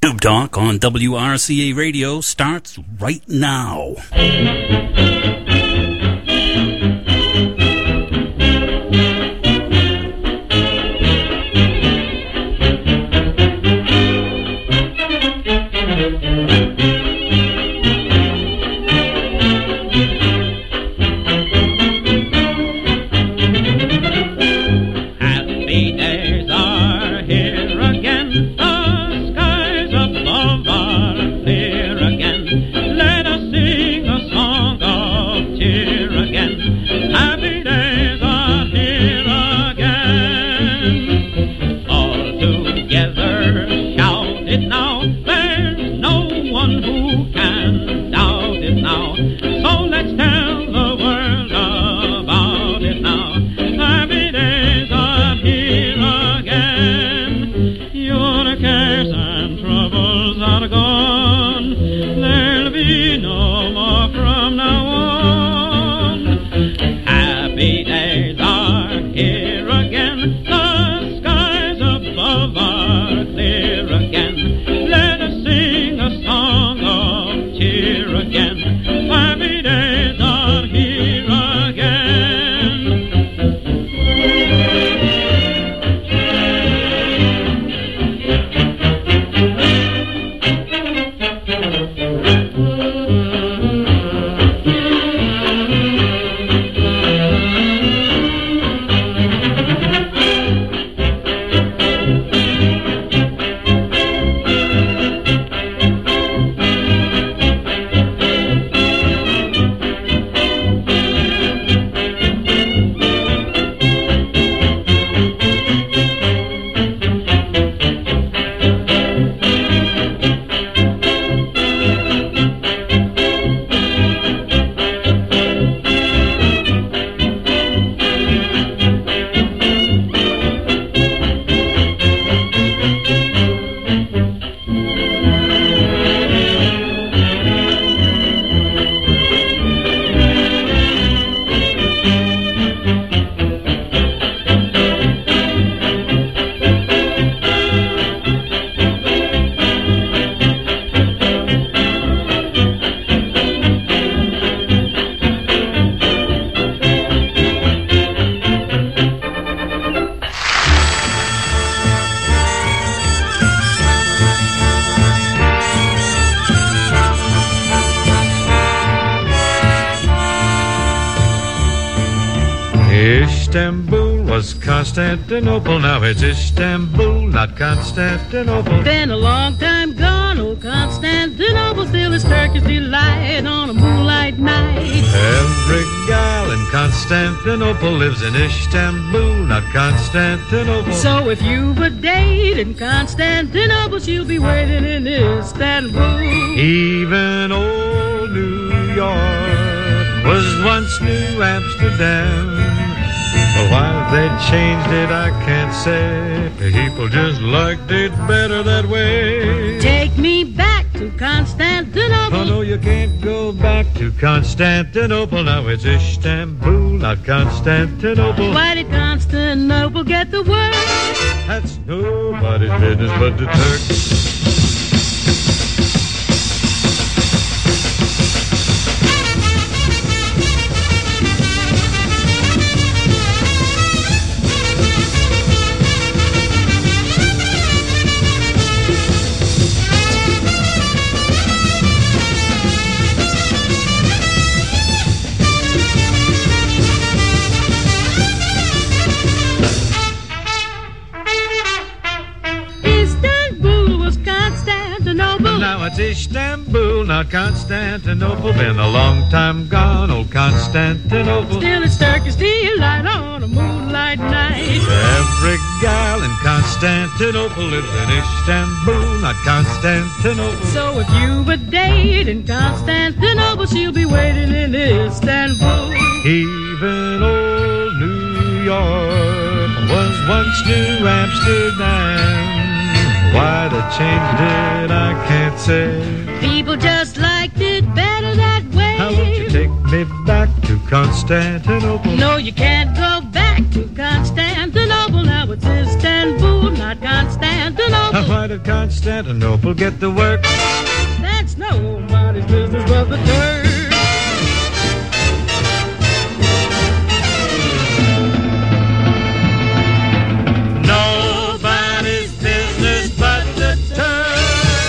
Tube Talk on WRCA Radio starts right now. Istanbul was Constantinople, now it's Istanbul, not Constantinople. Been a long time gone, old Constantinople, still is Turkish delight on a moonlight night. Every gal in Constantinople lives in Istanbul, not Constantinople. So if you've a date in Constantinople, she'll be waiting in Istanbul. Even old New York was once New Amsterdam. But why they changed it, I can't say. People just liked it better that way. Take me back to Constantinople. Oh, no, you can't go back to Constantinople. Now it's Istanbul, not Constantinople. Why did Constantinople get the word? That's nobody's business but the Turks. It's Istanbul, not Constantinople. Been a long time gone, old Constantinople. Still it's Turkish delight on a moonlight night. Every gal in Constantinople lives in Istanbul, not Constantinople. So if you've a date in Constantinople, she'll be waiting in Istanbul. Even old New York was once New Amsterdam. Why they changed it, I can't say. People just liked it better that way. How won't you take me back to Constantinople? No, you can't go back to Constantinople. Now it's Istanbul, not Constantinople. Why United, constant, and noble get the work. That's nobody's business but the dirt. Nobody's business but the dirt.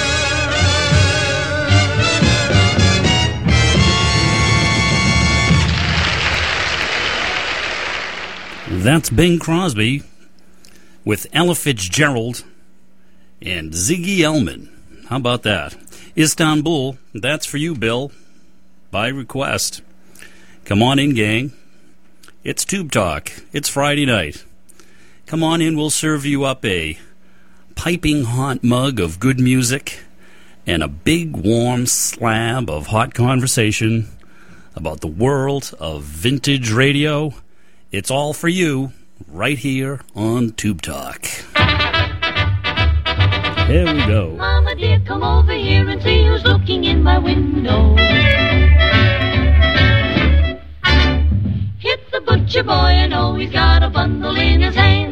That's Bing Crosby with Ella Fitzgerald and Ziggy Elman. How about that? Istanbul, that's for you, Bill, by request. Come on in, gang. It's Tube Talk. It's Friday night. Come on in, we'll serve you up a piping hot mug of good music and a big warm slab of hot conversation about the world of vintage radio. It's all for you right here on Tube Talk. Here we go. Mama dear, come over here and see who's looking in my window. It's the butcher boy, I know he's got a bundle in his hand.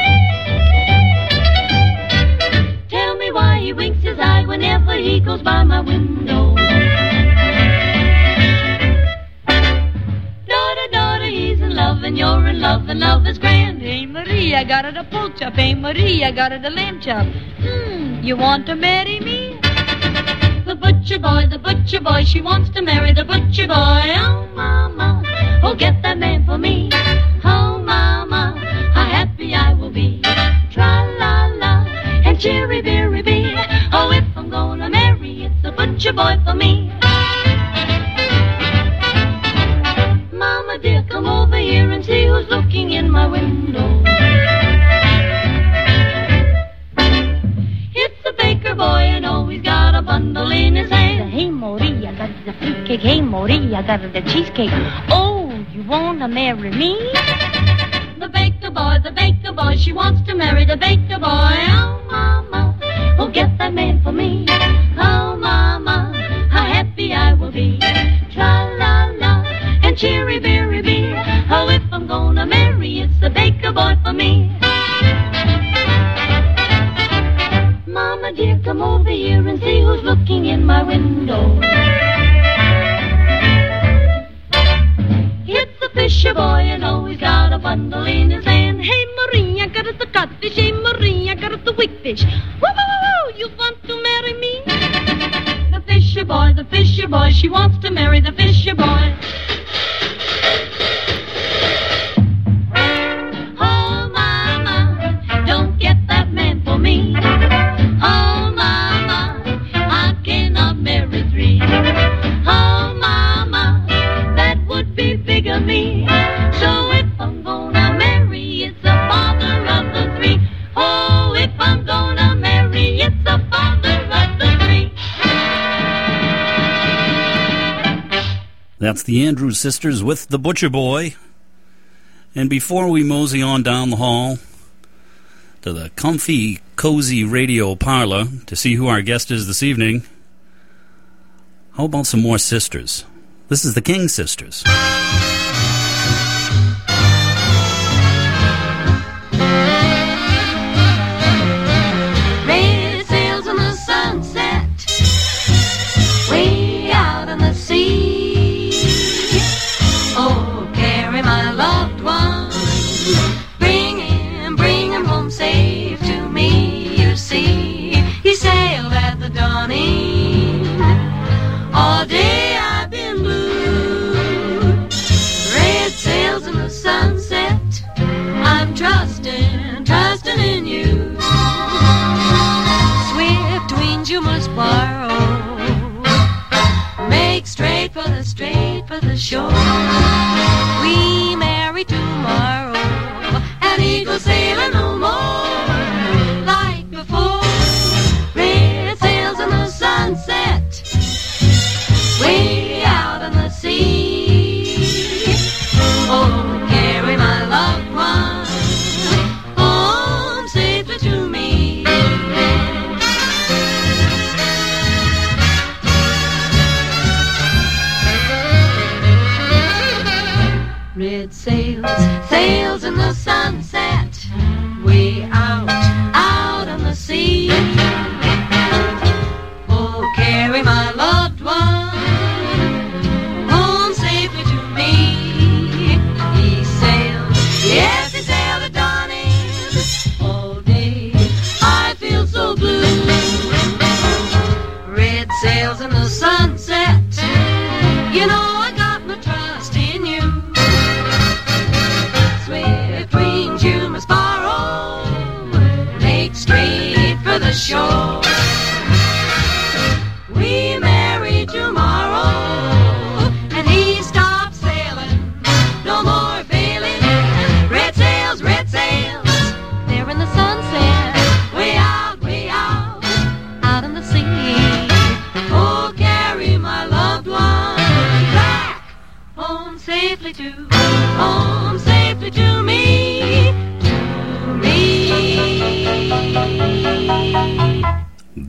Tell me why he winks his eye whenever he goes by my window. Daughter, daughter, he's in love and you're in love and love is grand. Hey Marie, I got it a pork chop. Hey Marie, I got it a lamb chop. You want to marry me? The butcher boy, she wants to marry the butcher boy. Oh, mama, oh, get that man for me. Oh, mama, how happy I will be. Tra-la-la, and chirry-birry-bee. Oh, if I'm gonna marry, it's the butcher boy for me. Mama dear, come over here and see who's looking in my window. It's the baker boy, I know he's got a bundle in his hand. Hey, Marie, I got the fruitcake. Hey, Marie, I got the cheesecake. Oh, you wanna marry me? The baker boy, she wants to marry the baker boy. Oh, mama, oh, get that man for me. Oh, mama, how happy I will be. Tra-la-la, and chirry-birry-bee. Oh, if I'm gonna marry, it's the baker boy for me. Mama dear, come over here and see who's looking in my window. It's the fisher boy, I know he's got a bundle in his hand. Hey Marie, I got the codfish. Hey Marie, I got the wickfish. Woo, woo, woo, you want to marry me? The fisher boy, she wants to marry the fisher boy. Oh mama, don't get that man for me. Oh, mama, I cannot marry three. Oh, mama, that would be bigamy. So if I'm gonna marry, it's the father of the three. Oh, if I'm gonna marry, it's the father of the three. That's the Andrews Sisters with The Butcher Boy. And before we mosey on down the hall to the comfy, cozy radio parlor to see who our guest is this evening, how about some more sisters? This is the King Sisters. Red sails in the sunset, way out in the sea. Oh, carry my loved one, bring him home safe to me. You see, he sailed at the dawning. All day I've been blue. Red sails in the sunset, I'm trusting in you. Swift wings you must borrow, make straight for the shore. We marry tomorrow, and eagle sailing no more like before. Red sails in the sunset, way out in the sea. Oh, carry my loved one home safely to me.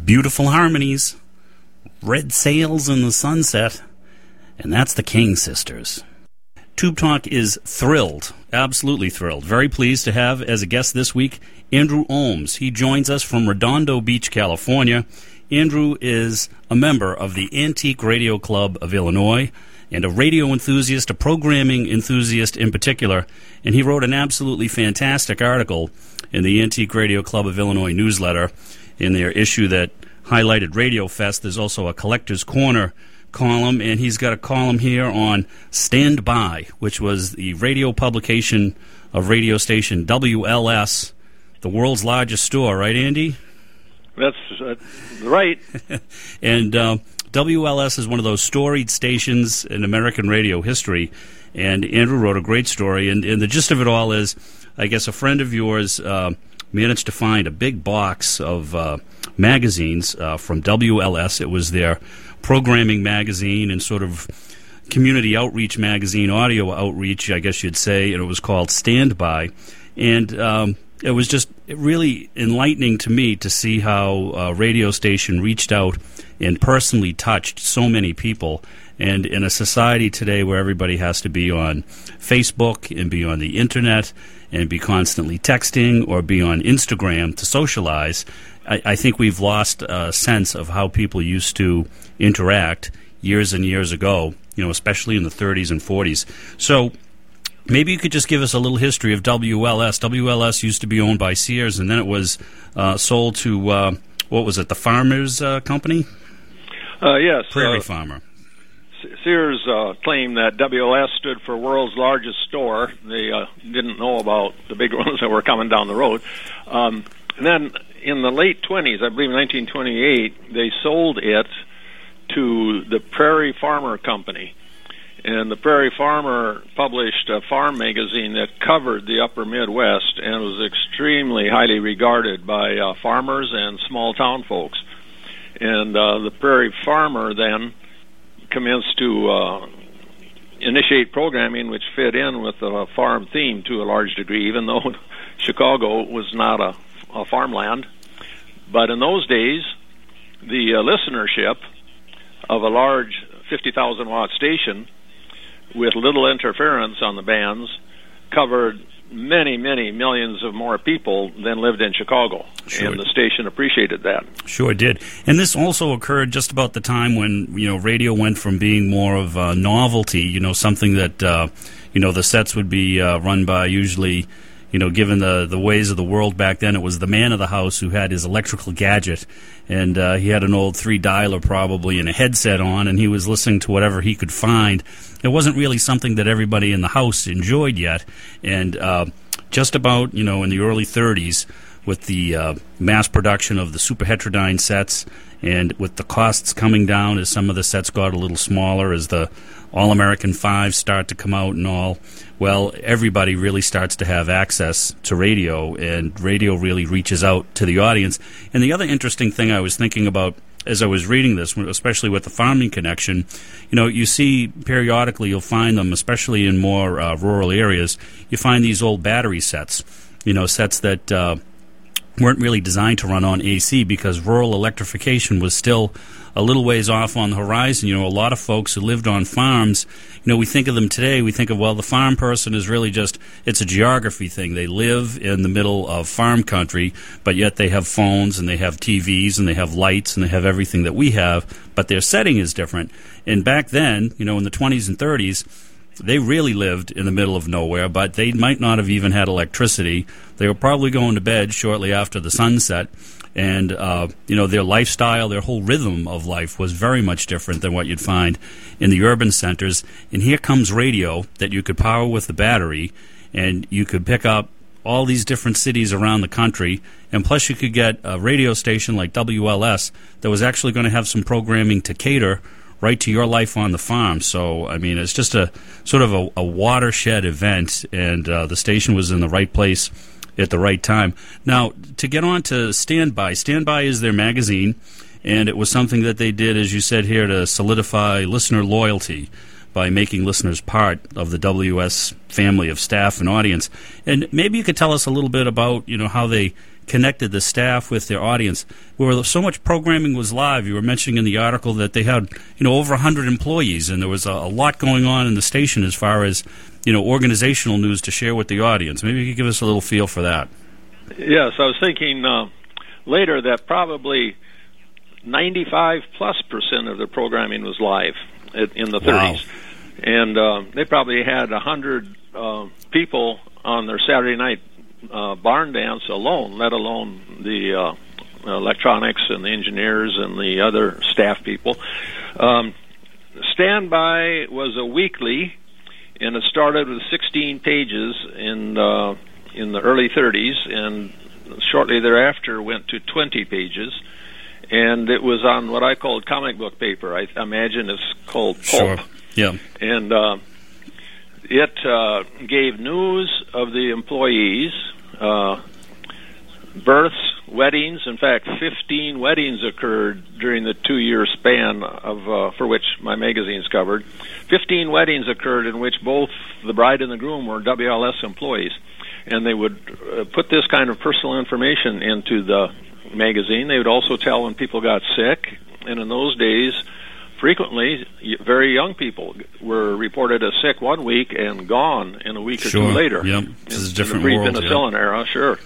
beautiful harmonies, red sails in the sunset, and that's the King Sisters. Tube Talk is thrilled, absolutely thrilled, very pleased to have as a guest this week Andrew Olms. He joins us from Redondo Beach, California. Andrew is a member of the Antique Radio Club of Illinois and a radio enthusiast, a programming enthusiast in particular, and he wrote an absolutely fantastic article in the Antique Radio Club of Illinois newsletter in their issue that highlighted Radio Fest. There's also a Collector's Corner column, and he's got a column here on Stand By, which was the radio publication of radio station WLS, the world's largest store, right, Andy? That's right. And WLS is one of those storied stations in American radio history, and Andrew wrote a great story, and the gist of it all is, I guess a friend of yours managed to find a big box of magazines from WLS. It was their programming magazine and sort of community outreach magazine, audio outreach, I guess you'd say, and it was called Stand By. And it was just really enlightening to me to see how a radio station reached out and personally touched so many people. And in a society today where everybody has to be on Facebook and be on the internet and be constantly texting or be on Instagram to socialize, I think we've lost a sense of how people used to interact years and years ago, especially in the 30s and 40s. So maybe you could just give us a little history of WLS. WLS used to be owned by Sears, and then it was sold to, what was it, the Farmers Company? Yes. Prairie Farmer. Sears claimed that WLS stood for World's Largest Store. They didn't know about the big ones that were coming down the road. And then in the late 20s, I believe 1928, they sold it to the Prairie Farmer Company. And the Prairie Farmer published a farm magazine that covered the upper Midwest and was extremely highly regarded by farmers and small town folks. And the Prairie Farmer then commenced to initiate programming which fit in with the farm theme to a large degree, even though Chicago was not a farmland. But in those days, the listenership of a large 50,000-watt station with little interference on the bands covered many, many millions of more people than lived in Chicago. Sure. And the station appreciated that. Sure did. And this also occurred just about the time when, radio went from being more of a novelty, something that, the sets would be run by usually, given the ways of the world back then, it was the man of the house who had his electrical gadget, and he had an old 3-dialer probably and a headset on, and he was listening to whatever he could find. It wasn't really something that everybody in the house enjoyed yet, and just about, in the early 30s, with the mass production of the super heterodyne sets, and with the costs coming down as some of the sets got a little smaller, as the All-American 5s start to come out and all, well, everybody really starts to have access to radio, and radio really reaches out to the audience. And the other interesting thing I was thinking about as I was reading this, especially with the farming connection, you see periodically you'll find them, especially in more rural areas, you find these old battery sets, sets that weren't really designed to run on AC because rural electrification was still a little ways off on the horizon. A lot of folks who lived on farms, we think of them today, we think of, well, the farm person is really just, it's a geography thing. They live in the middle of farm country, but yet they have phones and they have TVs and they have lights and they have everything that we have, but their setting is different. And back then, in the 20s and 30s, they really lived in the middle of nowhere, but they might not have even had electricity. They were probably going to bed shortly after the sunset, and their lifestyle, their whole rhythm of life was very much different than what you'd find in the urban centers. And here comes radio that you could power with the battery, and you could pick up all these different cities around the country, and plus you could get a radio station like WLS that was actually going to have some programming to cater right to your life on the farm. So, it's just a sort of a watershed event, and the station was in the right place at the right time. Now, to get on to Stand By is their magazine, and it was something that they did, as you said here, to solidify listener loyalty by making listeners part of the WS family of staff and audience. And maybe you could tell us a little bit about, how they connected the staff with their audience, where so much programming was live. You were mentioning in the article that they had, over 100 employees, and there was a lot going on in the station as far as, organizational news to share with the audience. Maybe you could give us a little feel for that. Yes, I was thinking later that probably 95+% of the programming was live in the 30s. Wow. And they probably had 100 people on their Saturday night barn dance alone, let alone the electronics and the engineers and the other staff people. Standby was a weekly, and it started with 16 pages in the early 30s, and shortly thereafter went to 20 pages. And it was on what I called comic book paper. I imagine it's called pulp. Sure. Yeah. And it gave news of the employees, births, weddings. In fact, 15 weddings occurred during the 2-year span of for which my magazine's covered. 15 weddings occurred in which both the bride and the groom were WLS employees. And they would put this kind of personal information into the magazine. They would also tell when people got sick, and in those days, frequently, very young people were reported as sick one week and gone in a week or two later. Yep. This is a different world. world. In the pre-penicillin era, sure.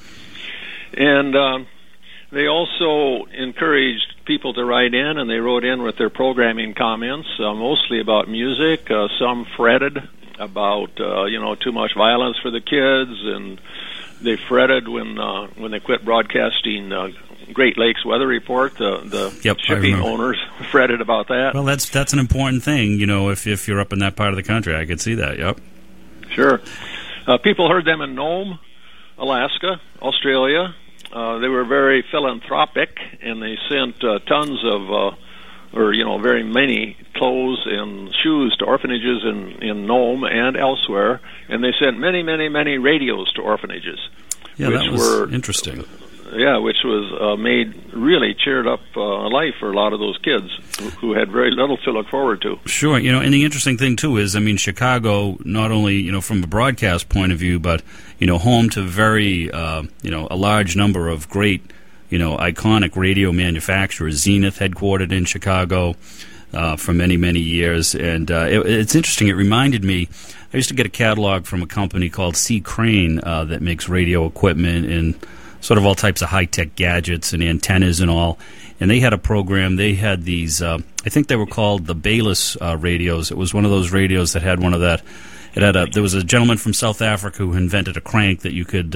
And they also encouraged people to write in, and they wrote in with their programming comments, mostly about music. Some fretted about too much violence for the kids, and they fretted when they quit broadcasting Great Lakes Weather Report. The shipping owners fretted about that. Well, that's an important thing, if you're up in that part of the country. I could see that, yep. Sure. People heard them in Nome, Alaska, Australia. They were very philanthropic, and they sent tons of, very many clothes and shoes to orphanages in Nome and elsewhere, and they sent many, many, many radios to orphanages. Yeah, that was interesting. Yeah, which was really cheered up life for a lot of those kids who had very little to look forward to. Sure, and the interesting thing, too, is, Chicago, not only, from a broadcast point of view, but, home to very, a large number of great, iconic radio manufacturers. Zenith, headquartered in Chicago for many, many years. And it's interesting. It reminded me, I used to get a catalog from a company called C. Crane that makes radio equipment and sort of all types of high-tech gadgets and antennas and all. And they had a program. They had these, I think they were called the Bayless radios. It was one of those radios that had one of that. There was a gentleman from South Africa who invented a crank that you could,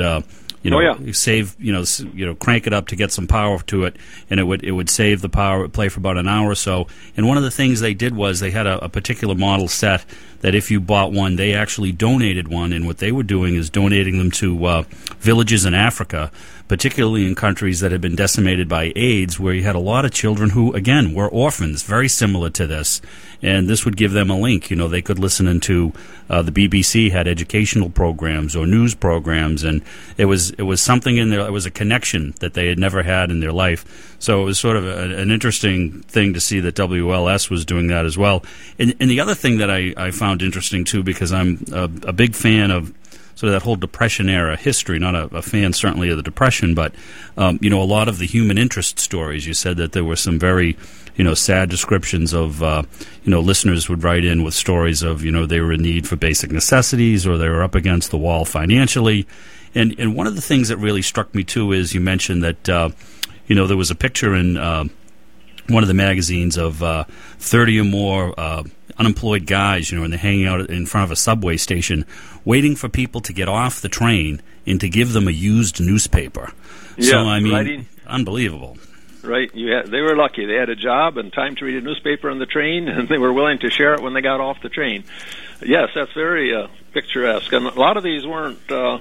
save, crank it up to get some power to it, and it would save the power. It would play for about an hour or so. And one of the things they did was they had a particular model set that if you bought one, they actually donated one. And what they were doing is donating them to villages in Africa, particularly in countries that had been decimated by AIDS, where you had a lot of children who, again, were orphans, very similar to this. And this would give them a link. They could listen into the BBC had educational programs or news programs, and it was something in there. It was a connection that they had never had in their life. So it was sort of an interesting thing to see that WLS was doing that as well. And the other thing that I found interesting, too, because I'm a big fan of sort of that whole Depression era history, not a fan certainly of the Depression, but, a lot of the human interest stories. You said that there were some very, sad descriptions of, listeners would write in with stories of, they were in need for basic necessities or they were up against the wall financially. And one of the things that really struck me, too, is you mentioned that, there was a picture in one of the magazines of 30 or more unemployed guys, and they're hanging out in front of a subway station waiting for people to get off the train and to give them a used newspaper. Yeah, so, I mean, unbelievable. Right. They were lucky. They had a job and time to read a newspaper on the train, and they were willing to share it when they got off the train. Yes, that's very picturesque. And a lot of these were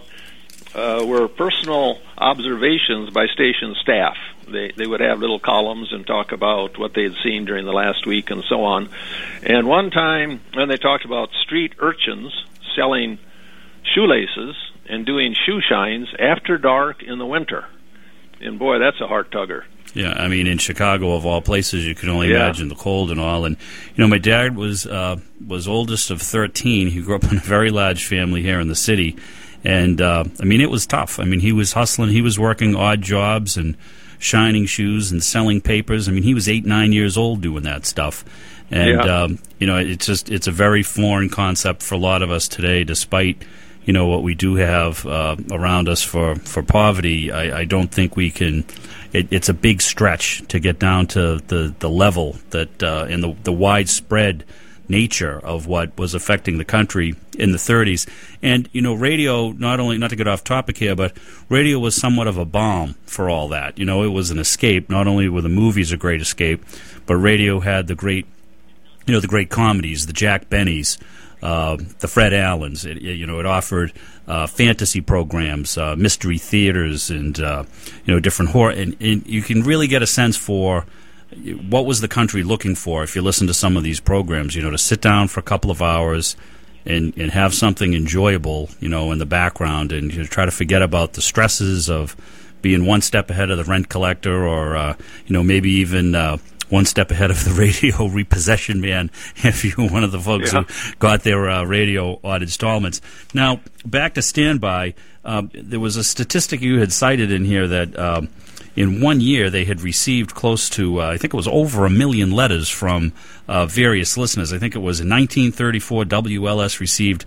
personal observations by station staff. They would have little columns and talk about what they had seen during the last week and so on. And one time when they talked about street urchins selling shoelaces and doing shoe shines after dark in the winter. And boy, that's a heart tugger. Yeah, I mean, in Chicago, of all places, you can only imagine the cold and all. And, my dad was oldest of 13. He grew up in a very large family here in the city. And, I mean, it was tough. I mean, he was hustling. He was working odd jobs and shining shoes and selling papers. I mean, he was 8, 9 years old doing that stuff. And, you know, it's a very foreign concept for a lot of us today, despite, you know, what we do have around us for poverty. I don't think we can. It's a big stretch to get down to the level that and the widespread nature of what was affecting the country in the 30s. And, you know, radio, not to get off topic here, but radio was somewhat of a balm for all that. You know, it was an escape. Not only were the movies a great escape, but radio had the great comedies, the Jack Bennys, the Fred Allens. It offered fantasy programs, mystery theaters, and different horror. And you can really get a sense for what was the country looking for if you listen to some of these programs. You know, to sit down for a couple of hours and have something enjoyable, you know, in the background, and try to forget about the stresses of being one step ahead of the rent collector, or maybe even one step ahead of the radio repossession man, if you're one of the folks who got their radio odd installments. Now, back to Standby, there was a statistic you had cited in here that in 1 year they had received close to, I think it was over 1 million letters from various listeners. I think it was in 1934, WLS received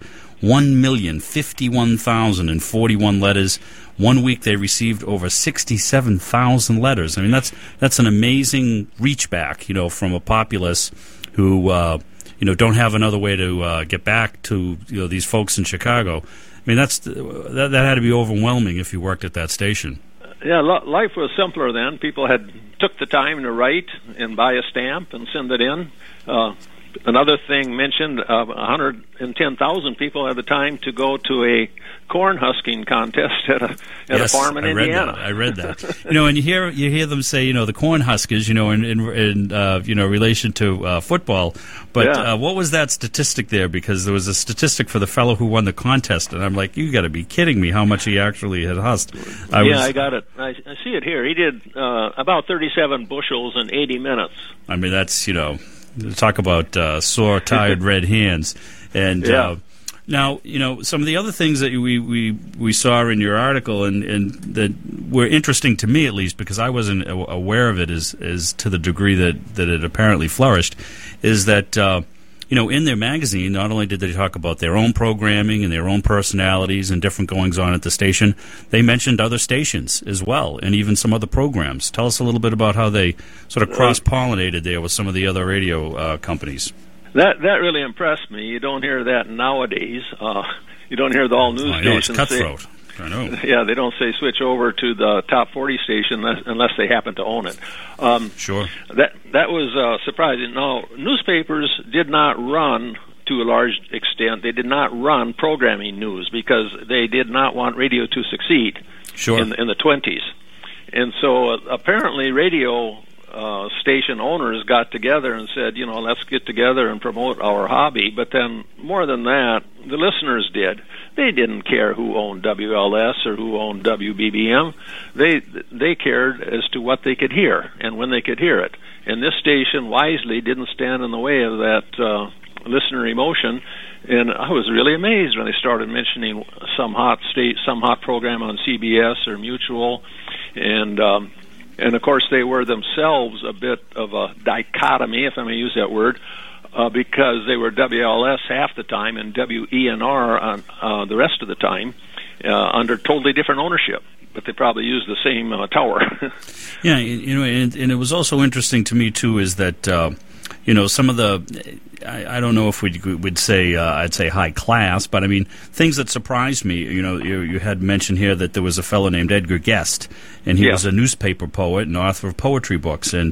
1,051,041 letters. 1 week they received over 67,000 letters. I mean, that's an amazing reach back, you know, from a populace who, don't have another way to get back to, you know, these folks in Chicago. I mean, that had to be overwhelming if you worked at that station. Yeah, life was simpler then. People took the time to write and buy a stamp and send it in. Another thing mentioned, 110,000 people had the time to go to a corn husking contest at a farm in Indiana. I read that. You know, and you hear them say, you know, the corn huskers, you know, in relation to football. But what was that statistic there? Because there was a statistic for the fellow who won the contest, and I'm like, you got to be kidding me! How much he actually had husked? I got it. I see it here. He did about 37 bushels in 80 minutes. I mean, that's, you know. Talk about sore, tired, red hands. And now, you know, some of the other things that we saw in your article and that were interesting to me, at least, because I wasn't aware of it as to the degree that it apparently flourished, is that, in their magazine, not only did they talk about their own programming and their own personalities and different goings-on at the station, they mentioned other stations as well, and even some other programs. Tell us a little bit about how they sort of cross-pollinated there with some of the other radio companies. That really impressed me. You don't hear that nowadays. You don't hear the all-news stations. It's cutthroat. I know. Yeah, they don't say switch over to the top 40 station unless they happen to own it. Sure. That was surprising. Now, newspapers did not run, to a large extent, they did not run programming news because they did not want radio to succeed in the 20s. And so apparently radio station owners got together and said, you know, let's get together and promote our hobby. But then more than that, the listeners did. They didn't care who owned WLS or who owned WBBM. They cared as to what they could hear and when they could hear it. And this station wisely didn't stand in the way of that listener emotion. And I was really amazed when they started mentioning some hot program on CBS or Mutual, and of course they were themselves a bit of a dichotomy, if I may use that word. Because they were WLS half the time and WENR on the rest of the time under totally different ownership. But they probably used the same tower. Yeah, and it was also interesting to me, too, is that, some of the, I don't know if we'd say, I'd say high class, but I mean, things that surprised me, you had mentioned here that there was a fellow named Edgar Guest, and he was a newspaper poet and author of poetry books, and,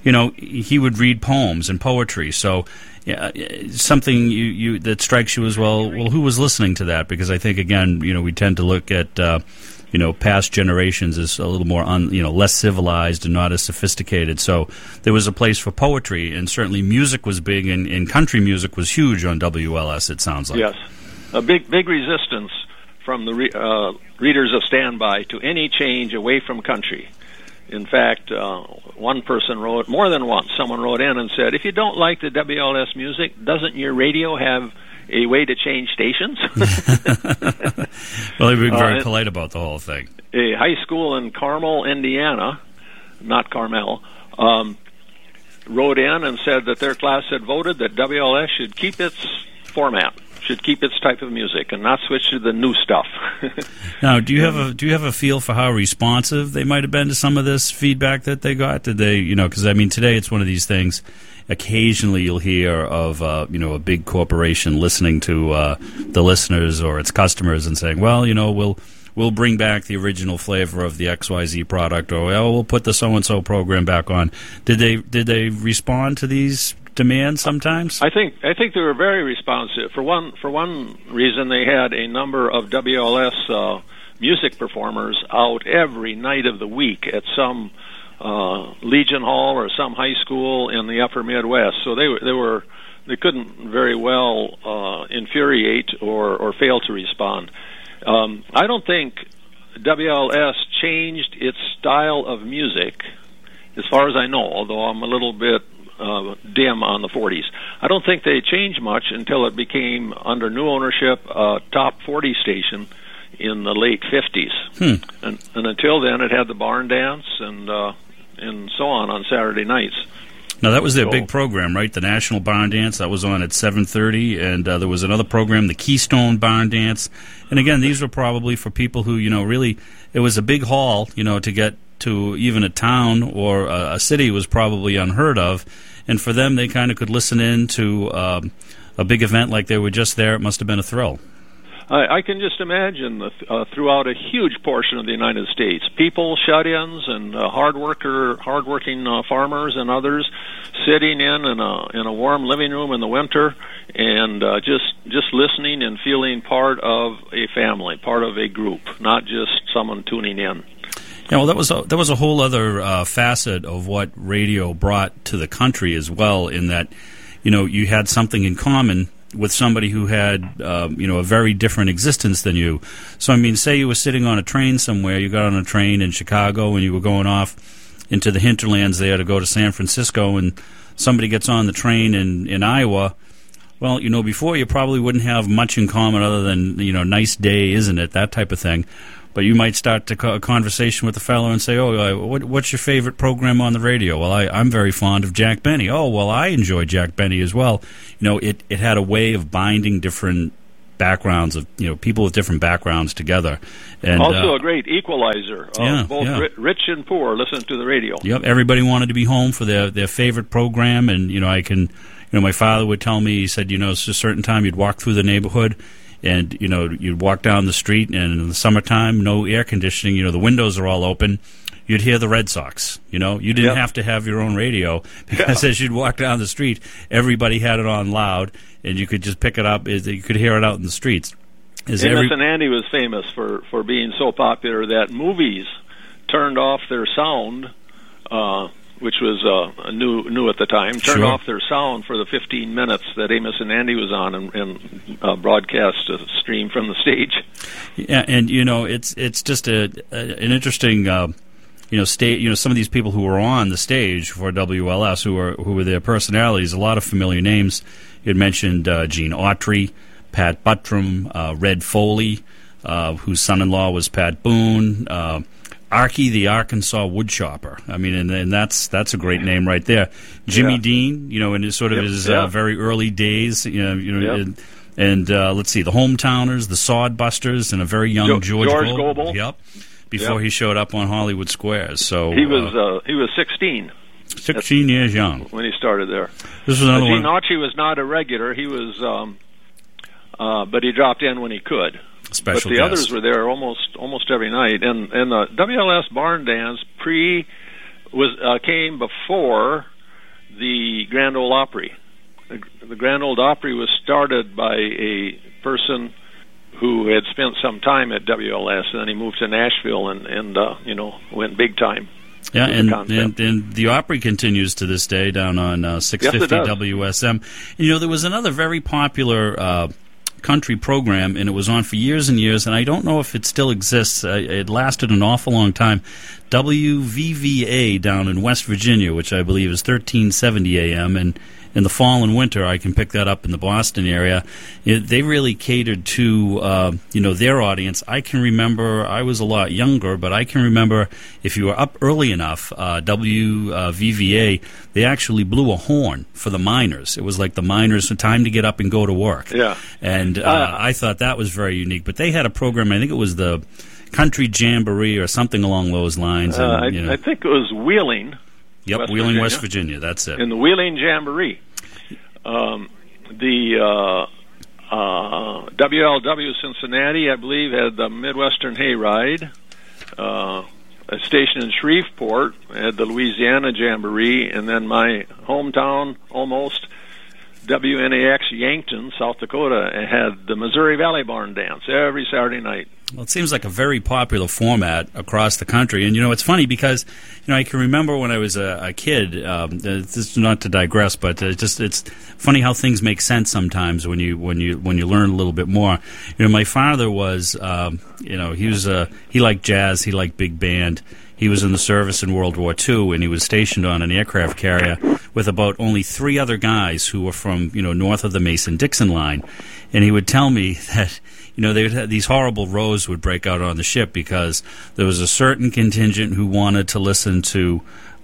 he would read poems and poetry, so something that strikes you as well, who was listening to that? Because I think, again, we tend to look at, past generations as a little more, less civilized and not as sophisticated. So there was a place for poetry, and certainly music was big, and country music was huge on WLS, it sounds like. Yes. A big resistance from the readers of Standby to any change away from country. In fact, one person more than once, someone wrote in and said, if you don't like the WLS music, doesn't your radio have a way to change stations. Well, they were very polite about the whole thing. A high school in Carmel, Indiana, not Carmel, wrote in and said that their class had voted that WLS should keep its format, should keep its type of music, and not switch to the new stuff. Now, do you have a feel for how responsive they might have been to some of this feedback that they got? Did they, because I mean, today it's one of these things. Occasionally, you'll hear of a big corporation listening to the listeners or its customers and saying, "Well, we'll bring back the original flavor of the XYZ product," or we'll put the so and so program back on. Did they respond to these demands sometimes? I think they were very responsive. For one reason, they had a number of WLS music performers out every night of the week at some Legion Hall or some high school in the upper Midwest. So they couldn't very well infuriate or fail to respond. I don't think WLS changed its style of music, as far as I know, although I'm a little bit dim on the 40s. I don't think they changed much until it became, under new ownership, a top 40 station in the late 50s. And until then, it had the barn dance and so on Saturday nights. Now, that was their big program, right? The National Barn Dance. That was on at 7:30, and there was another program, the Keystone Barn Dance. And again, these were probably for people who, really, it was a big haul, to get to even a town or a city was probably unheard of. And for them, they kind of could listen in to a big event like they were just there. It must have been a thrill. I can just imagine throughout a huge portion of the United States, people, shut-ins, and hardworking farmers and others sitting in a warm living room in the winter and just listening and feeling part of a family, part of a group, not just someone tuning in. Yeah, well, that was a whole other facet of what radio brought to the country as well. In that, you had something in common with somebody who had, a very different existence than you. So, I mean, say you were sitting on a train somewhere, you got on a train in Chicago and you were going off into the hinterlands there to go to San Francisco, and somebody gets on the train in Iowa. Well, before you probably wouldn't have much in common other than, nice day, isn't it, that type of thing. But you might start a conversation with a fellow and say, what's your favorite program on the radio? Well, I'm very fond of Jack Benny. Oh, well, I enjoy Jack Benny as well. It had a way of binding different backgrounds of, people with different backgrounds together. And also a great equalizer. Both rich and poor listen to the radio. Yep, everybody wanted to be home for their favorite program. And, my father would tell me, he said, it's a certain time you'd walk through the neighborhood, and, you'd walk down the street, and in the summertime, no air conditioning, the windows are all open. You'd hear the Red Sox, You didn't have to have your own radio, because as you'd walk down the street, everybody had it on loud, and you could just pick it up. You could hear it out in the streets. Amos and Andy was famous for being so popular that movies turned off their sound, which was new at the time, turned off their sound for the 15 minutes that Amos and Andy was on and broadcast a stream from the stage. Yeah, and it's just an interesting some of these people who were on the stage for WLS, who were their personalities, a lot of familiar names. You had mentioned Gene Autry, Pat Buttram, Red Foley, whose son-in-law was Pat Boone, Archie the Arkansas Woodchopper. I mean, and that's a great name right there. Jimmy Dean, in his very early days, and let's see, the Hometowners, the Sodbusters, and a very young George Gobel. Yep. Before he showed up on Hollywood Squares. So he was 16. 16 years young when he started there. This was another one. Gene Autry was not a regular. He was, but he dropped in when he could. Special but the guest. others were there almost every night, and the WLS Barn Dance came before the Grand Ole Opry. The Grand Ole Opry was started by a person who had spent some time at WLS, and then he moved to Nashville and went big time. Yeah, and the Opry continues to this day down on 650 WSM. There was another very popular country program, and it was on for years and years, and I don't know if it still exists. It lasted an awful long time. WVVA down in West Virginia, which I believe is 1370 AM, and in the fall and winter. I can pick that up in the Boston area. They really catered to their audience. I can remember, I was a lot younger, but I can remember if you were up early enough, WVVA, they actually blew a horn for the miners. It was like the miners' time to get up and go to work. Yeah. And I thought that was very unique. But they had a program, I think it was the Country Jamboree or something along those lines. And, I think it was Wheeling. Yep, West Wheeling, Virginia. West Virginia. That's it. In the Wheeling Jamboree. The WLW Cincinnati, I believe, had the Midwestern Hayride. A station in Shreveport had the Louisiana Jamboree, and then my hometown, almost, WNAX Yankton, South Dakota, had the Missouri Valley Barn Dance every Saturday night. Well, it seems like a very popular format across the country. And, it's funny because, I can remember when I was a kid, this is not to digress, but it's funny how things make sense sometimes when you learn a little bit more. My father was, he liked jazz, he liked big band. He was in the service in World War II, and he was stationed on an aircraft carrier with about only 3 other guys who were from, north of the Mason-Dixon line. And he would tell me that, they would have these horrible rows would break out on the ship because there was a certain contingent who wanted to listen to,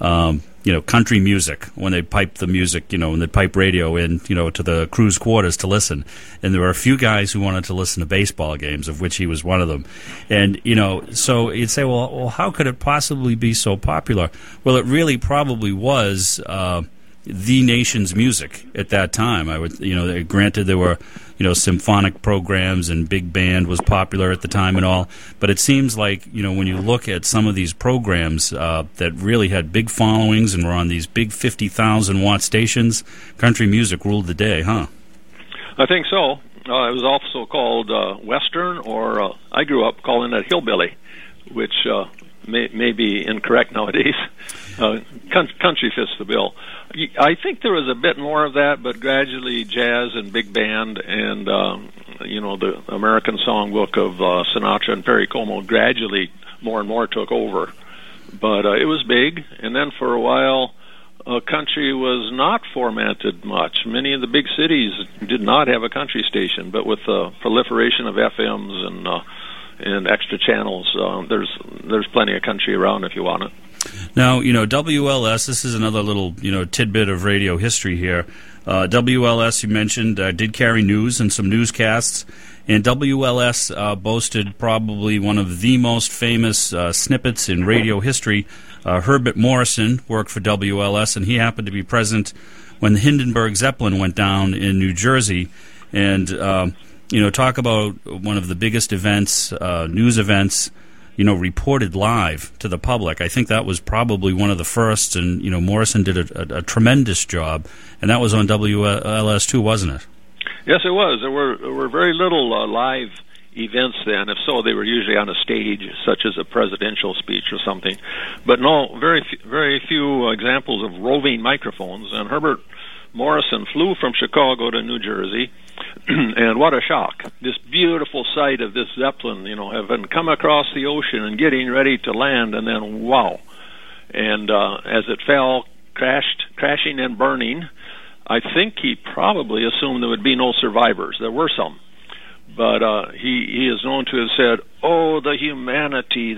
country music when they piped the music, when they pipe radio in, to the crew's quarters to listen. And there were a few guys who wanted to listen to baseball games, of which he was one of them. And, so you'd say, well, how could it possibly be so popular? Well, it really probably was the nation's music at that time. I would, granted there were, symphonic programs and big band was popular at the time and all, but it seems like, when you look at some of these programs that really had big followings and were on these big 50,000-watt stations, country music ruled the day, huh? I think so. It was also called Western, or I grew up calling it hillbilly, which may be incorrect nowadays. Country fits the bill. I think there was a bit more of that, but gradually jazz and big band and, the American Songbook of Sinatra and Perry Como gradually more and more took over. But it was big, and then for a while, country was not formatted much. Many of the big cities did not have a country station, but with the proliferation of FMs and extra channels, there's plenty of country around if you want it. Now, WLS, this is another little, tidbit of radio history here. WLS, you mentioned, did carry news and some newscasts, and WLS boasted probably one of the most famous snippets in radio history. Herbert Morrison worked for WLS, and he happened to be present when the Hindenburg Zeppelin went down in New Jersey. And, talk about one of the biggest events, news events, reported live to the public. I think that was probably one of the first, and, Morrison did a tremendous job, and that was on WLS too, wasn't it? Yes, it was. There were very little live events then. If so, they were usually on a stage, such as a presidential speech or something. But no, very few examples of roving microphones, and Herbert Morrison flew from Chicago to New Jersey, and what a shock. This beautiful sight of this Zeppelin, having come across the ocean and getting ready to land, and then wow. And as it fell, crashing and burning, I think he probably assumed there would be no survivors. There were some. But he is known to have said, "Oh, the humanity,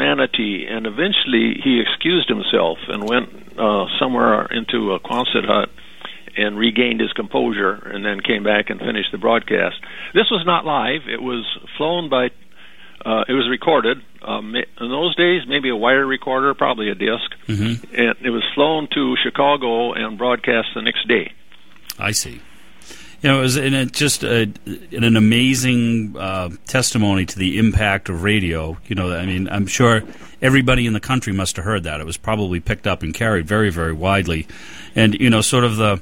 and eventually he excused himself and went somewhere into a Quonset hut and regained his composure, and then came back and finished the broadcast. This was not live. It was flown by, it was recorded. In those days, maybe a wire recorder, probably a disc. Mm-hmm. And it was flown to Chicago and broadcast the next day. I see. It was just an amazing testimony to the impact of radio. I'm sure everybody in the country must have heard that. It was probably picked up and carried very, very widely. And, sort of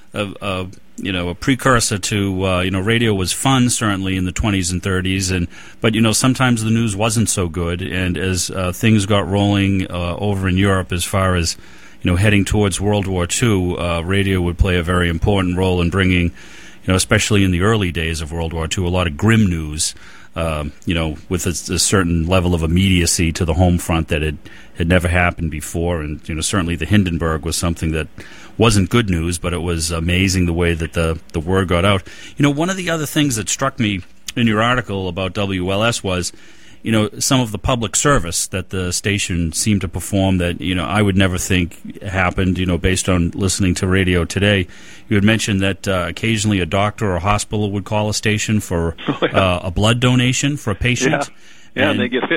a precursor to, radio was fun, certainly, in the 20s and 30s. But sometimes the news wasn't so good. And as things got rolling over in Europe as far as, heading towards World War II, radio would play a very important role in bringing, especially in the early days of World War II, a lot of grim news with a certain level of immediacy to the home front that had never happened before. And, certainly the Hindenburg was something that wasn't good news, but it was amazing the way that the word got out. One of the other things that struck me in your article about WLS was, some of the public service that the station seemed to perform that, I would never think happened, based on listening to radio today. You had mentioned that occasionally a doctor or a hospital would call a station for a blood donation for a patient. Yeah, and they get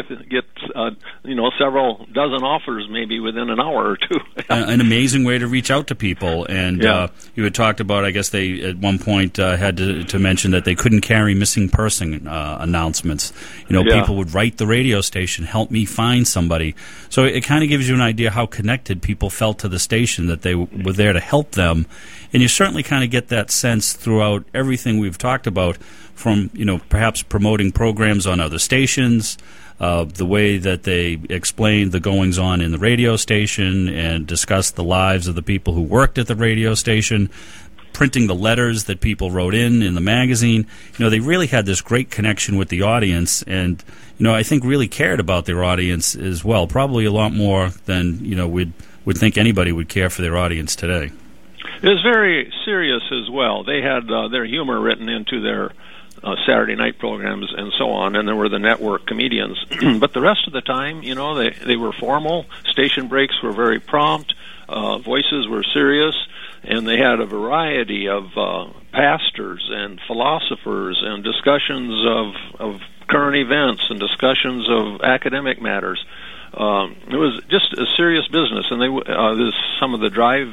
several dozen offers maybe within an hour or two. An amazing way to reach out to people. And you had talked about, I guess they at one point had to mention that they couldn't carry missing person announcements. People would write the radio station, help me find somebody. So it kind of gives you an idea how connected people felt to the station, that they were there to help them. And you certainly kind of get that sense throughout everything we've talked about, from perhaps promoting programs on other stations, the way that they explained the goings-on in the radio station and discussed the lives of the people who worked at the radio station, printing the letters that people wrote in the magazine. They really had this great connection with the audience, and I think really cared about their audience as well, probably a lot more than would think anybody would care for their audience today. It was very serious as well. They had their humor written into their Saturday night programs and so on, and there were the network comedians. But the rest of the time, they were formal. Station breaks were very prompt. Voices were serious, and they had a variety of pastors and philosophers and discussions of current events and discussions of academic matters. It was just a serious business, and some of the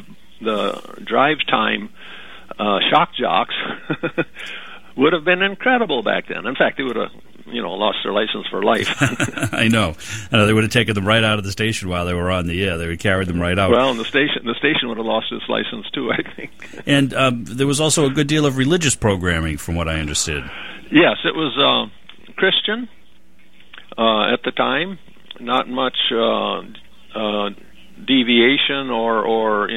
drive time shock jocks would have been incredible back then. In fact, they would have, lost their license for life. I know. They would have taken them right out of the station while they were on the air. They would carry them right out. Well, and the station would have lost its license too, I think. And there was also a good deal of religious programming, from what I understood. Yes, it was Christian at the time. Not much deviation or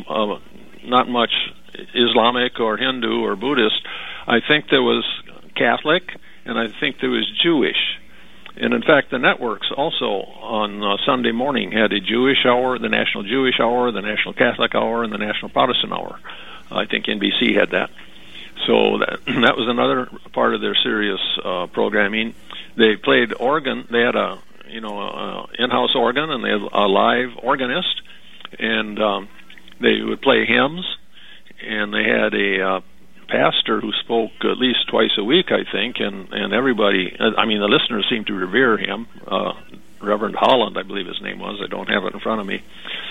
not much Islamic or Hindu or Buddhist. I think there was Catholic, and I think there was Jewish. And in fact, the networks also on Sunday morning had a Jewish hour, the National Jewish Hour, the National Catholic Hour, and the National Protestant Hour. I think NBC had that. So that was another part of their serious programming. They played organ. They had a in-house organ, and they had a live organist, and they would play hymns, and they had a pastor who spoke at least twice a week, I think, and everybody, the listeners seemed to revere him. Reverend Holland, I believe his name was. I don't have it in front of me.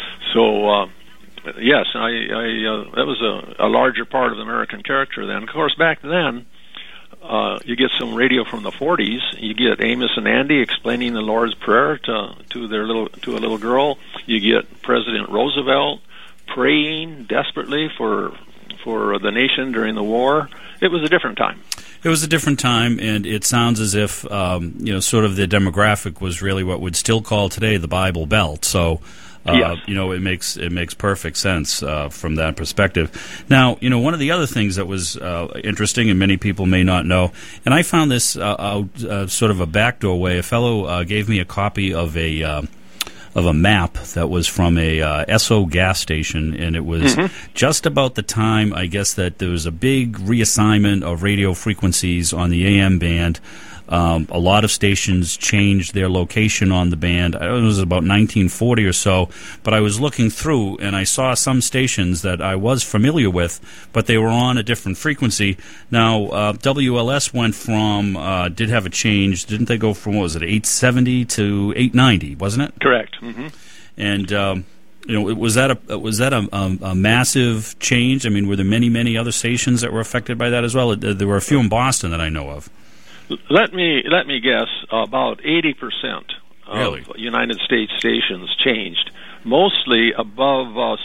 So, yes, that was a larger part of the American character then. Of course, back then, you get some radio from the 40s. You get Amos and Andy explaining the Lord's Prayer to a little girl. You get President Roosevelt praying desperately for the nation during the war. It was a different time. It was a different time, and it sounds as if sort of the demographic was really what we'd still call today the Bible Belt. So. Yes. It makes perfect sense from that perspective. Now, one of the other things that was interesting, and many people may not know, and I found this sort of a backdoor way. A fellow gave me a copy of a map that was from a Esso gas station, and it was just about the time, I guess, that there was a big reassignment of radio frequencies on the AM band. A lot of stations changed their location on the band. It was about 1940 or so, but I was looking through and I saw some stations that I was familiar with, but they were on a different frequency. Now, WLS went from, did have a change, didn't they go from, 870 to 890, wasn't it? Correct. Mm-hmm. And, was that a massive change? I mean, were there many other stations that were affected by that as well? There were a few in Boston that I know of. Let me guess. About 80% of United States stations changed, mostly above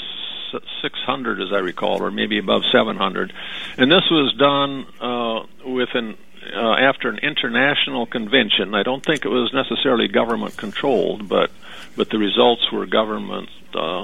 600, as I recall, or maybe above 700. And this was done after an international convention. I don't think it was necessarily government controlled, but the results were government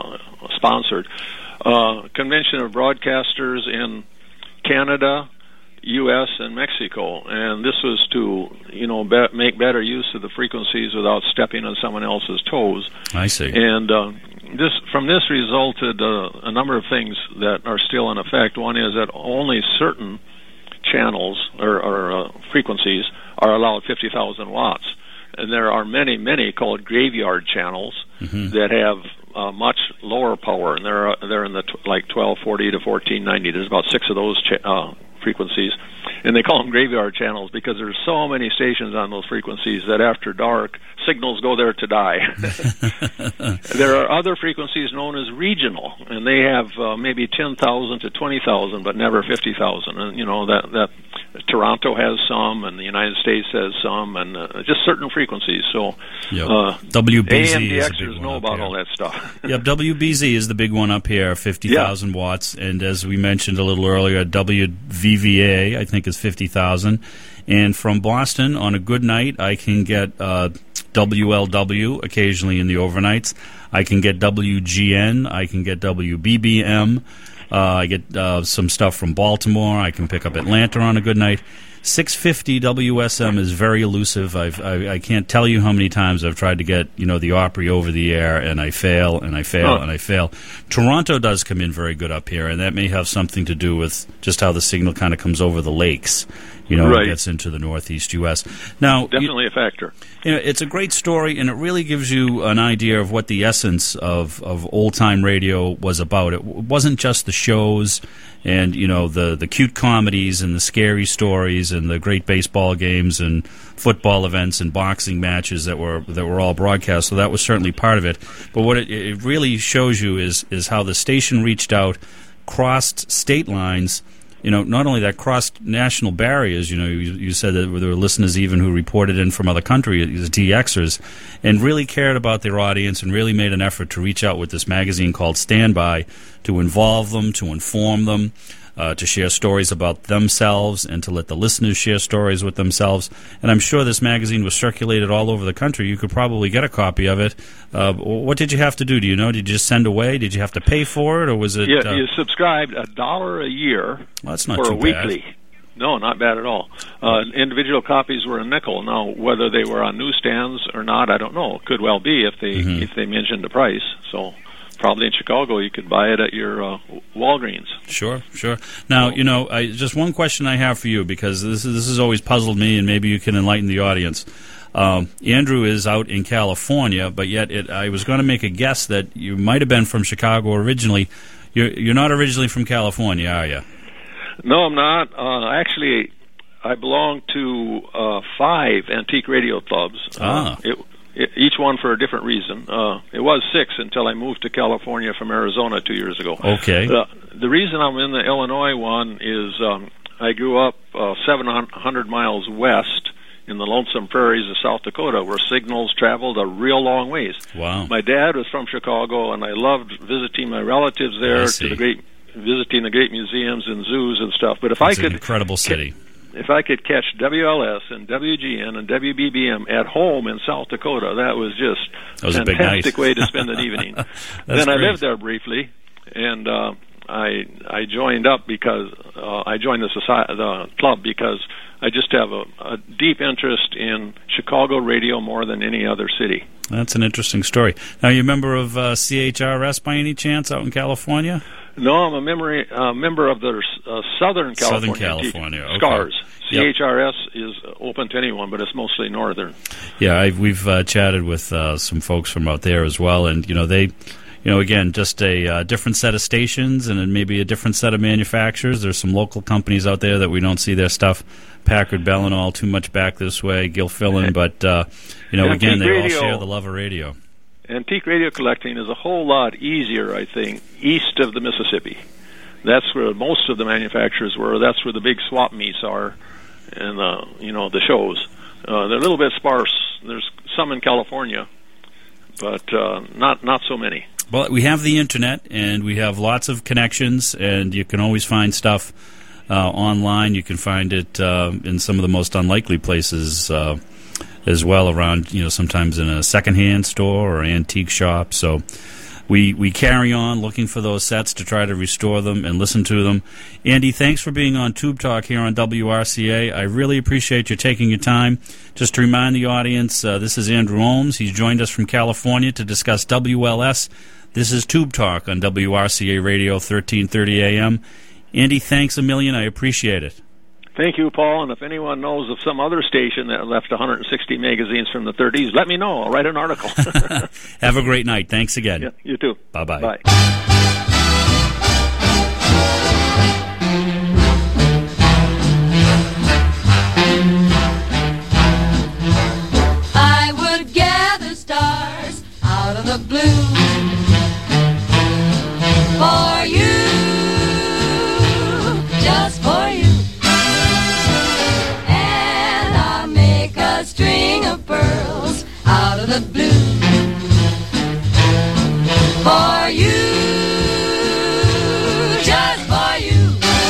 sponsored. Convention of Broadcasters in Canada, U.S. and Mexico, and this was to, make better use of the frequencies without stepping on someone else's toes. I see. And from this resulted a number of things that are still in effect. One is that only certain channels or frequencies are allowed 50,000 watts, and there are many, many called graveyard channels that have much lower power, and they're in the 1240 to 1490. There's about 6 of those frequencies, and they call them graveyard channels because there's so many stations on those frequencies that after dark signals go there to die. There are other frequencies known as regional, and they have maybe 10,000 to 20,000, but never 50,000. And that Toronto has some, and the United States has some, and just certain frequencies. So WBZ is a big AMDXers know about all that stuff. Yep, WBZ is the big one up here, 50,000 watts, and as we mentioned a little earlier, WVVA I think is 50,000. And from Boston, on a good night, I can get WLW occasionally in the overnights. I can get WGN. I can get WBBM. I get some stuff from Baltimore. I can pick up Atlanta on a good night. 650 WSM is very elusive. I can't tell you how many times I've tried to get the Opry over the air, and I fail, and I fail, and I fail. Toronto does come in very good up here, and that may have something to do with just how the signal kind of comes over the lakes. It gets into the northeast U.S. Now, definitely a factor. It's a great story, and it really gives you an idea of what the essence of old-time radio was about. It wasn't just the shows and, the cute comedies and the scary stories and the great baseball games and football events and boxing matches that were all broadcast. So that was certainly part of it. But what it really shows you is how the station reached out, crossed state lines. Not only that, crossed national barriers. You said that there were listeners even who reported in from other countries, DXers, and really cared about their audience and really made an effort to reach out with this magazine called Standby to involve them, to inform them, to share stories about themselves and to let the listeners share stories with themselves. And I'm sure this magazine was circulated all over the country. You could probably get a copy of it. What did you have to do? Do you know? Did you just send away? Did you have to pay for it, or was it? Yeah, you subscribed $1 a year well, that's not for too a weekly. Bad. No, not bad at all. Individual copies were a nickel. Now, whether they were on newsstands or not, I don't know. It could well be if they mentioned the price. So. Probably in Chicago, you could buy it at your Walgreens. Sure. Now, just one question I have for you, because this has always puzzled me, and maybe you can enlighten the audience. Andrew is out in California, but yet I was going to make a guess that you might have been from Chicago originally. You're not originally from California, are you? No, I'm not. Actually, I belong to 5 antique radio clubs. Each one for a different reason. It was 6 until I moved to California from Arizona 2 years ago. Okay. The reason I'm in the Illinois one is I grew up 700 miles west in the lonesome prairies of South Dakota, where signals traveled a real long ways. Wow. My dad was from Chicago, and I loved visiting my relatives there, visiting the great museums and zoos and stuff. But if It's an incredible city. If I could catch WLS and WGN and WBBM at home in South Dakota, that was just a fantastic way to spend an evening. Then I lived there briefly, and I joined up because I joined the club because I just have a deep interest in Chicago radio more than any other city. That's an interesting story. Now, you a member of CHRS by any chance out in California? No, I'm a member of the Southern California. Okay. SCARS. CHRS is open to anyone, but it's mostly northern. Yeah, we've chatted with some folks from out there as well, and they, again, just a different set of stations and maybe a different set of manufacturers. There's some local companies out there that we don't see their stuff. Packard, Bell and all, too much back this way. Gilfillan, but again, they all share the love of radio. Antique radio collecting is a whole lot easier, I think, east of the Mississippi. That's where most of the manufacturers were. That's where the big swap meets are, and the shows. They're a little bit sparse. There's some in California, but not so many. Well, we have the internet, and we have lots of connections, and you can always find stuff online. You can find it in some of the most unlikely places as well around, sometimes in a secondhand store or antique shop. So we carry on looking for those sets to try to restore them and listen to them. Andy, thanks for being on Tube Talk here on WRCA. I really appreciate you taking your time. Just to remind the audience, this is Andrew Ohms. He's joined us from California to discuss WLS. This is Tube Talk on WRCA Radio, 1330 AM. Andy, thanks a million. I appreciate it. Thank you, Paul. And if anyone knows of some other station that left 160 magazines from the 30s, let me know. I'll write an article. Have a great night. Thanks again. Yeah, you too. Bye-bye. Bye. I would gather stars out of the blue for you, just for you. String of pearls out of the blue for you, just for you.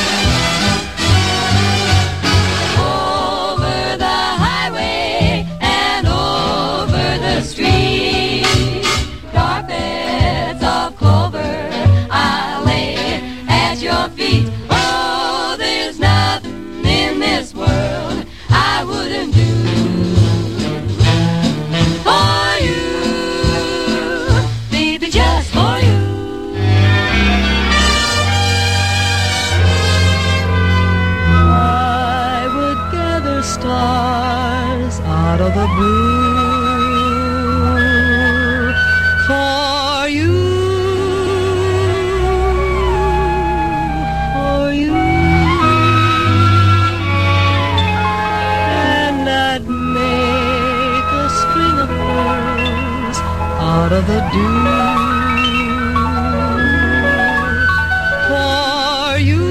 Over the highway and over the street, carpets of clover I'll lay at your feet. Oh, there's nothing in this world I wouldn't do. Stars out of the blue for you, and I'd make a string of pearls out of the dew for you.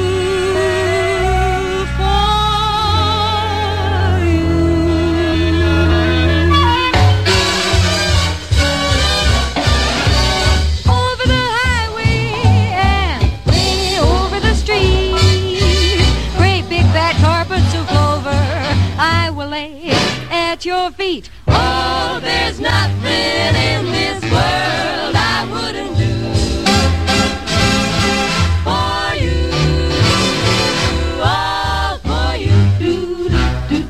At your feet. Oh, there's nothing in this world I wouldn't do for you, all for you. Do, do, do,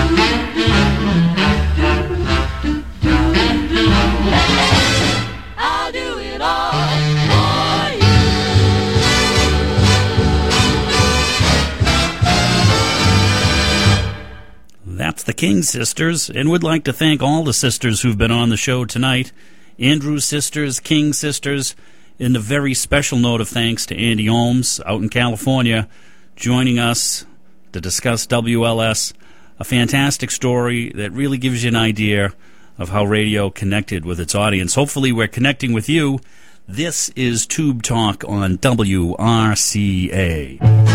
do, do, do, do. I'll do it all for you. That's the King Sisters, and would like to thank all the sisters who've been on the show tonight. Andrew Sisters, King Sisters, and a very special note of thanks to Andy Ohms out in California, joining us to discuss WLS, a fantastic story that really gives you an idea of how radio connected with its audience. Hopefully we're connecting with you. This is Tube Talk on WRCA.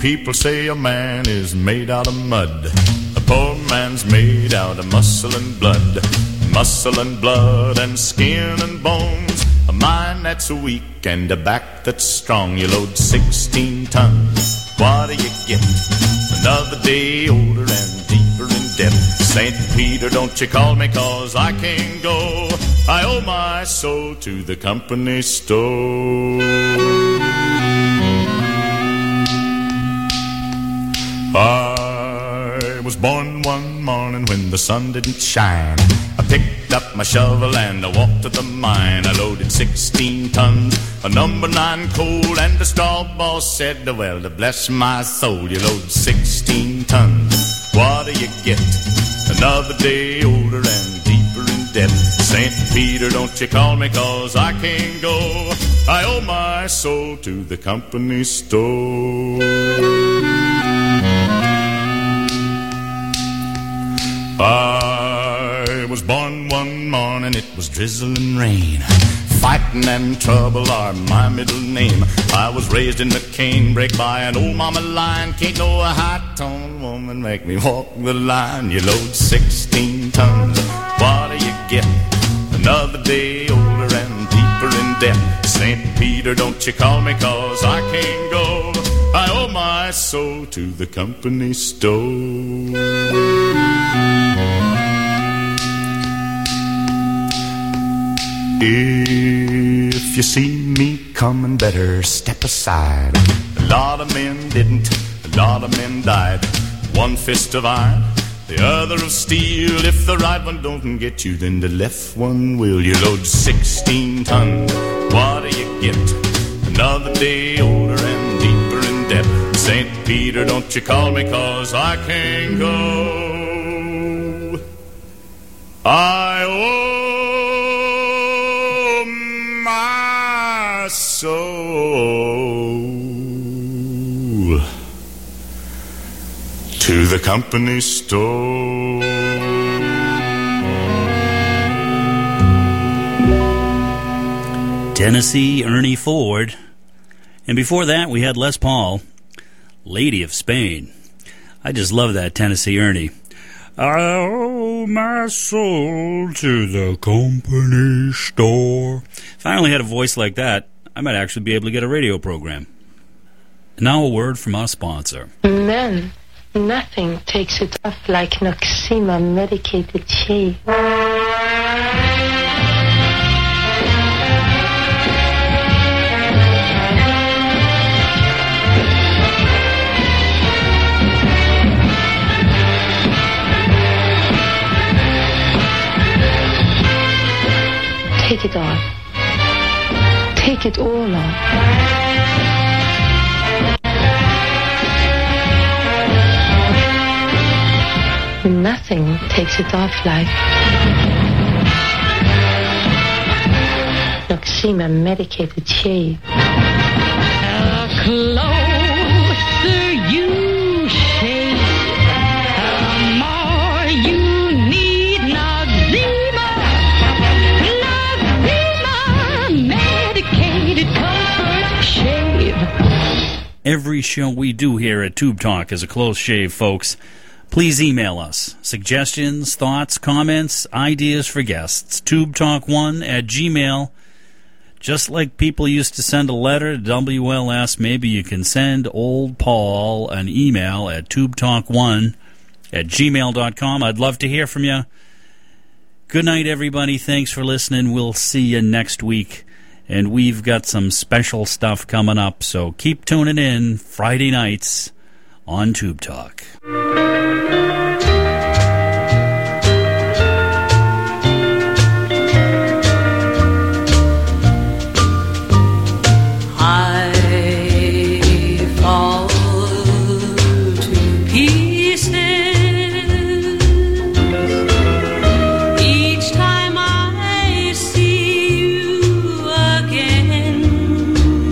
people say a man is made out of mud. A poor man's made out of muscle and blood. Muscle and blood and skin and bones. A mind that's weak and a back that's strong. You load 16 tons, what do you get? Another day older and deeper in debt. St. Peter, don't you call me, 'cause I can't go. I owe my soul to the company store. I was born one morning when the sun didn't shine. I picked up my shovel and I walked to the mine. I loaded 16 tons of number 9 coal, and the straw boss said, well, to bless my soul, you load 16 tons, what do you get? Another day older and deeper in debt. St. Peter, don't you call me, 'cause I can't go. I owe my soul to the company store. I was born one morning, it was drizzling rain. Fighting and trouble are my middle name. I was raised in the canebrake by an old mama lion. Can't no high-toned woman make me walk the line. You load 16 tons, what do you get? Another day older and deeper in debt. St. Peter, don't you call me, 'cause I can't go. I owe my soul to the company store. If you see me coming, better step aside. A lot of men didn't, a lot of men died. One fist of iron, the other of steel. If the right one don't get you, then the left one will. You load 16 tons, what do you get? Another day older and deeper in debt. St. Peter, don't you call me, 'cause I can't go. I owe my soul to the company store. Tennessee Ernie Ford. And before that, we had Les Paul, Lady of Spain. I just love that Tennessee Ernie. I owe my soul to the company store. If I only had a voice like that, I might actually be able to get a radio program. And now a word from our sponsor. Men, nothing takes it off like Noxema medicated shave. Take it off. Take it all off. Nothing takes it off like Noxema medicated shave. Closer you shave, the more you need Noxema. Medicated comfort shave. Every show we do here at Tube Talk is a close shave, folks. Please email us. Suggestions, thoughts, comments, ideas for guests. TubeTalk1@gmail.com. Just like people used to send a letter to WLS, maybe you can send old Paul an email at tubetalk1@gmail.com. I'd love to hear from you. Good night, everybody. Thanks for listening. We'll see you next week. And we've got some special stuff coming up, so keep tuning in Friday nights on Tube Talk.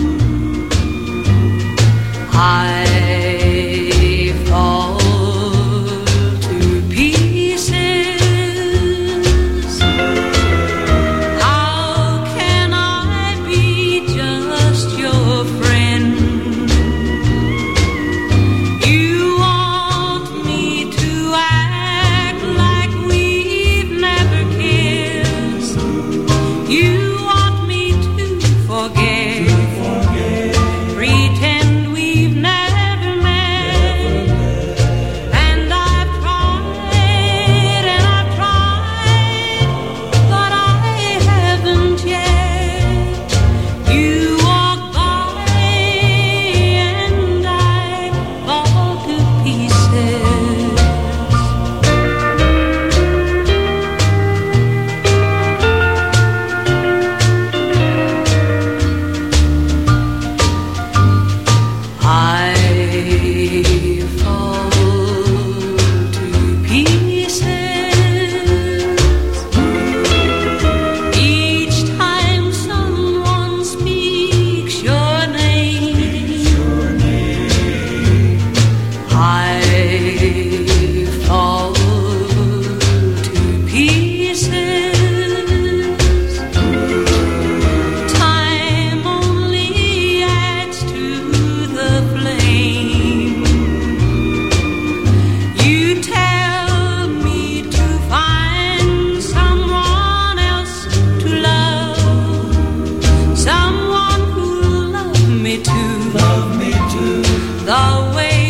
I fall the way